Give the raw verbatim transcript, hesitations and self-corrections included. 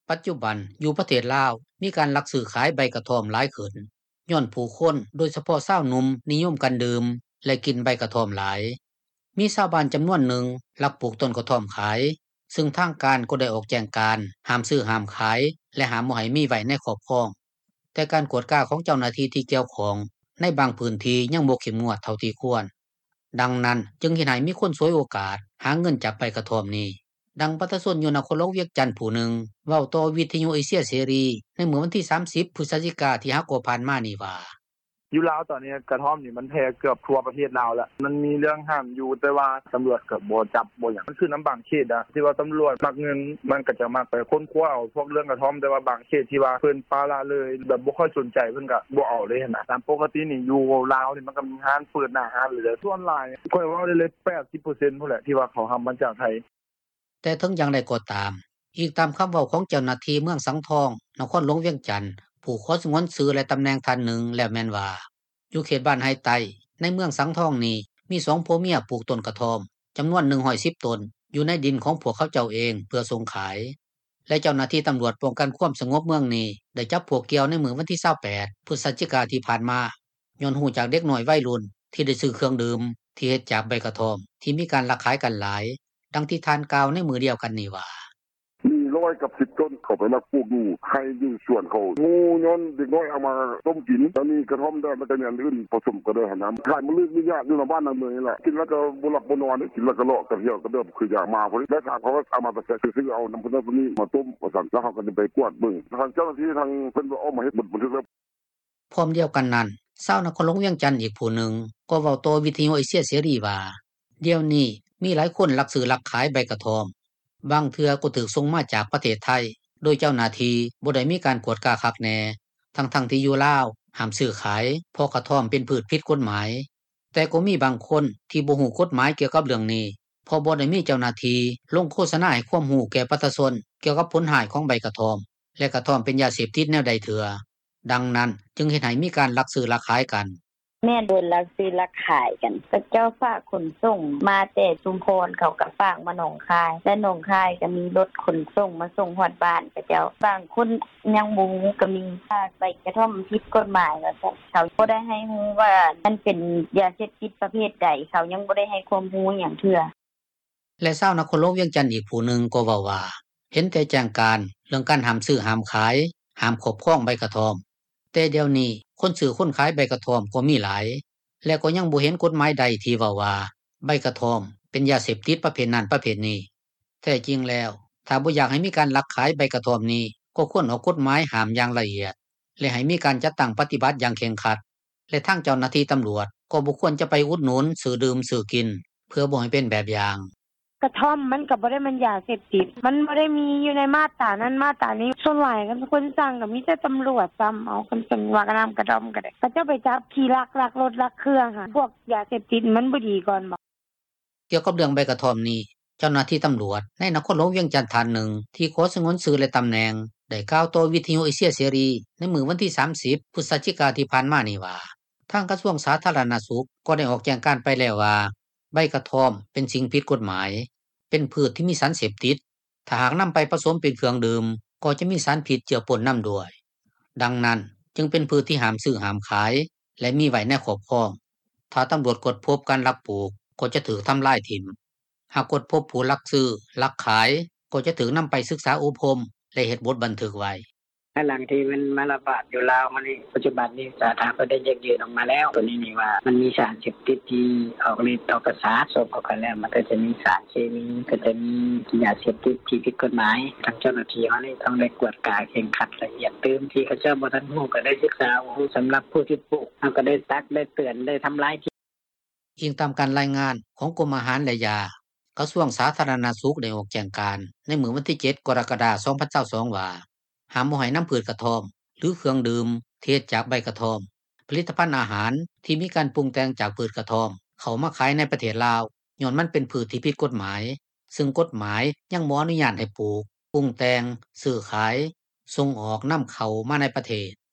ปัจจุบันอยู่ประเทศลาวมีการลักซื้อขายใบกระท่อมหลายขึ้นย้อนผู้คนโดยเฉพาะชาวหนุ่มนิยมกันดื่มและกินใบกระท่อมหลายมีชาวบ้านจำนวนหนึ่งลักปลูกต้นกระท่อมขายซึ่งทางการก็ได้ออกแจ้งการห้ามซื้อห้ามขายและห้ามบ่ให้มีไว้ในครอบครองแต่การกวดกล้าของเจ้าหน้าที่ที่เกี่ยวข้องในบางพื้นที่ยังบ่เข้มงวดเท่าที่ควรดังนั้นจึงเฮ็ดให้มีคนฉวยโอกาสหาเงินจากใบกระท่อมนี้ดังประชาชนอยู่นครหลวงเวียงจันทน์ผู้หนึ่งเว้าต่อวิทยุเอเชียเสรีในเมื่อวันที่สามสิบพฤศจิกายนที่ฮกผ่านมานี่ว่าอยู่ลาวตอนนี้กระท่อมนี่มันแพร่เกือบทั่วประเทศลาวแล้วมันมีเรื่องห้ามอยู่แต่ว่าตำรวจก็บ่จับบ่หยังมันคือน้ำบางเขตอะที่ว่าตำรวจมักเงินมันก็จะมักไปค้นคว้าเอาพวกเรื่องกระท่อมแต่ว่าบางเขตที่ว่าเพิ่นปาละเลยแบบบ่ค่อยสนใจเพิ่นก็บ่เอาเลยหั่นน่ะตามปกตินี่อยู่ลาวนี่มันก็มีร้านเปิดหน้าร้านเลยส่วนหลายค่อยว่าได้เลย แปดสิบเปอร์เซ็นต์ พุ่นแหละที่ว่าเขาห้ามมาจากไทยแต่ถึงอย่างไรก็ตามอีกตามคำเว้าของเจ้าหน้าที่เมืองสังทองนครหลวงเวียงจันทน์ผู้ขอสงวนชื่อและตำแหน่งท่านหนึ่งแล้วแม่นว่าอยู่เขตบ้านไฮไตในเมืองสังทองนี้มีสองผัวเมียปลูกต้นกระท่อมจำนวนหนึ่งร้อยสิบต้นอยู่ในดินของพวกเขาเจ้าเองเพื่อส่งขายและเจ้าหน้าที่ตำรวจป้องกันความสงบเมืองนี้ได้จับพวกเกี่ยวในมื้อวันที่ยี่สิบแปดพฤศจิกายนที่ผ่านมาย้อนฮู้จากเด็กน้อยวัยรุ่นที่ได้ซื้อเครื่องดื่มที่เฮ็ดจากใบกระท่อมที่มีการลักขายกันหลายดังที่ทานกล่าวในมื้อเดียวกันนี้ว่ามีร้อยกับสิบต้นเขาไปลักปลูกอยู่ให้อยู่ส่วนเขางูย้อนเด็กน้อยเอามาต้มกินตอนนี้กระท่อมได้มันก็มีอันอื่นผสมกันด้วยน้ำขายมันลึกมีญาติอยู่ในบ้านในเมืองนี่แหละกินแล้วก็บ่หลับบ่นอนกินแล้วก็เลาะกันเที่ยวก็เดิมคืออยากมาพอดีแล้วเขาก็เอามาไปซื้อเอาน้ำพุ่นนี้มาต้มมาสั่งแล้วเขาก็ไปกวาดเบิ่งทางเจ้าหน้าที่ทางเพิ่นก็เอามาเฮ็ดบันทึกแล้วพร้อมเดียวกันนั้นชาวนครหลวงเวียงจันทน์อีกผู้หนึ่งก็เว้าต่อวิทยุเอเชียเสรีว่าเดี๋ยวนี้มีหลายคนลักซื้อลักขายใบกระท่อมบางเทื่อก็ถูกส่งมาจากประเทศไทยโดยเจ้าหน้าที่บ่ได้มีการกวดกาคักแน่ทั้งๆที่อยู่ลาวห้ามซื้อขายเพราะกระท่อมเป็นพืชผิดกฎหมายแต่ก็มีบางคนที่บ่ฮู้กฎหมายเกี่ยวกับเรื่องนี้เพราะบ่ได้มีเจ้าหน้าที่ลงโฆษณาให้ความรู้แก่ประชาชนเกี่ยวกับผลร้ายของใบกระท่อมและกระท่อมเป็นยาเสพติดแนวใดเถื่อดังนั้นจึงเฮ็ดให้มีการลักซื้อลักขายกันแม่โดนลักซื้อลักขายกันก็เจ้าฝากขนส่งมาแต่ชุมพรเขาก็ฝากมาหนองคายและหนองคายก็มีรถขนส่งมาส่งฮอดบ้านก็เจ้าบางคนยังบ่รู้ก็มีค่าใบกระท่อมผิดกฎหมายว่าซั่นเขาบ่ได้ให้รู้ว่ามันเป็นยาเสพติดประเภทใดเขายังบ่ได้ให้ความรู้หยังเทื่อและชาวนครหลวงเวียงจันทน์อีกผู้หนึ่งก็เว้าว่าเห็นแต่แจ้งการเรื่องการห้ามซื้อห้ามขายห้ามครอบครองใบกระท่อมแต่เดี๋ยวนี้คนซื้อคนขายใบกระท่อมก็มีหลายและก็ยังบ่เห็นกฎหมายใดที่เว้าว่าใบกระท่อมเป็นยาเสพติดประเภทนั้นประเภทนี้แท้จริงแล้วถ้าบ่อยากให้มีการลักขายใบกระท่อมนี้ก็ควรออกกฎหมายห้ามอย่างละเอียดและให้มีการจัดตั้งปฏิบัติอย่างเคร่งครัดและทางเจ้าหน้าที่ตำรวจก็บ่ควรจะไปอุดหนุนซื้อดื่มซื้อกินเพื่อบ่ให้เป็นแบบอย่างกระท่อมมันก็บ่ได้มันยาเสพติดมันบ่ได้มีอยู่ในมาตรานั้นมาตรานี้ส่วนหลายกันคนสั่งก็มีแต่ตำรวจซ้ำเอาคนเป็นว่ากระนำกระดอมก็ได้เขาจะไปจับขี่ลักลักรถลักเครื่องค่ะพวกยาเสพติดมันบ่ดีก่อนบ่เกี่ยวกับเรื่องใบกระท่อมนี้เจ้าหน้าที่ตำรวจในนครหลวงเวียงจันทน์ท่านหนึ่งที่ขอสงวนชื่อและตำแหน่งได้กล่าวต่อวิทยุเอเชียเสรีในมื้อวันที่สามสิบพฤศจิกายนที่ผ่านมานี่ว่าทางกระทรวงสาธารณสุขก็ได้ออกแจ้งการไปแล้วว่าใบกระท่อมเป็นสิ่งผิดกฎหมายเป็นพืชที่มีสารเสพติดถ้าหากนำไปผสมเป็นเครื่องดื่มก็จะมีสารพิษเจือปนนำด้วยดังนั้นจึงเป็นพืชที่ห้ามซื้อห้ามขายและมีไว้ในครอบครองถ้าตำรวจกดพบการลักปลูกก็จะถูกทำลายทิ่มหากกดพบผู้ลักซื้อลักขายก็จะถูกนำไปศึกษาอบรมและเฮ็ดบทบันทึกไว้หลังที่มันมาระบาดอยู่ลาวมันปัจจุบันนี้สาธารณสุขได้แยกแยะออกมาแล้วตัวนี้นี่ว่ามันมีสารเสพติดที่ออกฤทธิ์ต่อประสาทส่งเข้าไปแล้วมันก็จะมีสารเคมีก็จะมียาเสพติดที่ผิดกฎหมายทางเจ้าหน้าที่เฮานี่ต้องได้กวดกาเคร่งครัดละเอียดตื่มที่เขาเจ้าบ่ทันรู้ก็ได้ศึกษาสำหรับผู้ที่ปลูกเฮาก็ได้ตักได้เตือนได้ทำลายอิงตามการรายงานของกรมอาหารและยากระทรวงสาธารณสุขได้ออกแจ้งการในมื้อวันที่เจ็ดกรกฎาคมสองพันยี่สิบสองว่าห้ามบ่ให้นำพืชกระท่อมหรือเครื่องดื่มที่เฮ็ดจากใบกระท่อมผลิตภัณฑ์อาหารที่มีการปรุงแต่งจากพืชกระท่อมเข้ามาขายในประเทศลาวย้อนมันเป็นพืชที่ผิดกฎหมายซึ่งกฎหมายยังบ่อนุญาตให้ปลูกปรุงแต่งซื้อขายส่งออกนำเข้ามาในประเทศ